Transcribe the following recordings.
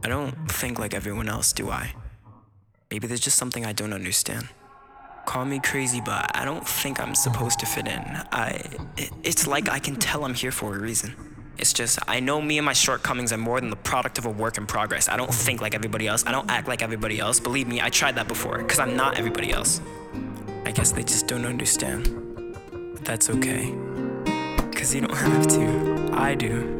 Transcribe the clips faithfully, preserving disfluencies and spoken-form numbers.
I don't think like everyone else, do I? Maybe there's just something I don't understand. Call me crazy, but I don't think I'm supposed to fit in. I, it, it's like I can tell I'm here for a reason. It's just, I know me and my shortcomings are more than the product of a work in progress. I don't think like everybody else. I don't act like everybody else. Believe me, I tried that before, because I'm not everybody else. I guess they just don't understand. But that's okay. Because you don't have to. I do.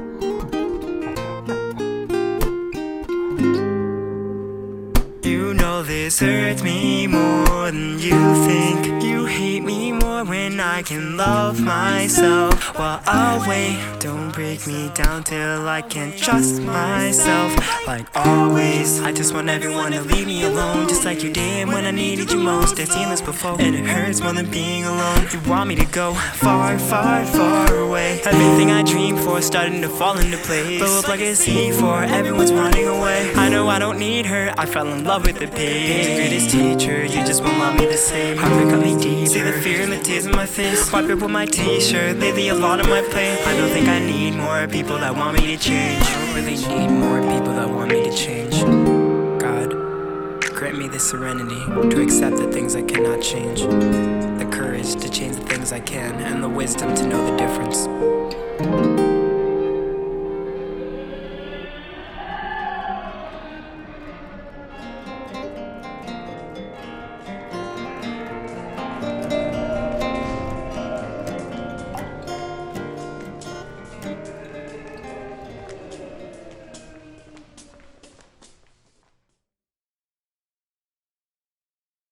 You know this hurts me more than you think. You hate me more when I can love myself. Well, I'll wait, don't break me down till I can trust myself. Like always, I just want everyone to leave me alone, just like you did when I needed you most. I've seen this before, and it hurts more than being alone. You want me to go far, far, far away. Everything I dreamed for is starting to fall into place. Blow up like a C four, everyone's running away. I know I don't need her, I fell in love with the page. The greatest teacher, you just won't love me the same. Heartbreak got me deeper. See the fear and the tears in my face. Wipe it with my t-shirt, lately a lot on my plate. I don't think I need more people that want me to change. I don't really need more people that want me to change. God, grant me the serenity to accept the things I cannot change, the courage to change the things I can, and the wisdom to know the difference.